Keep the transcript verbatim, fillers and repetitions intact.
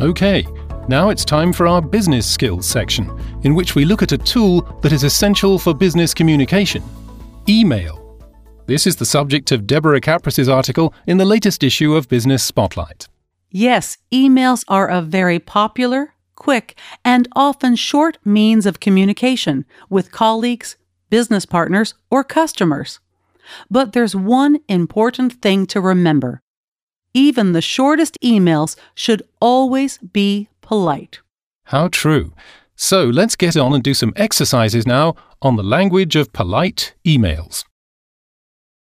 Okay, now it's time for our business skills section, in which we look at a tool that is essential for business communication: email. This is the subject of Deborah Capris's article in the latest issue of Business Spotlight. Yes, emails are a very popular, quick, and often short means of communication with colleagues, business partners, or customers. But there's one important thing to remember. Even the shortest emails should always be polite. How true. So let's get on and do some exercises now on the language of polite emails.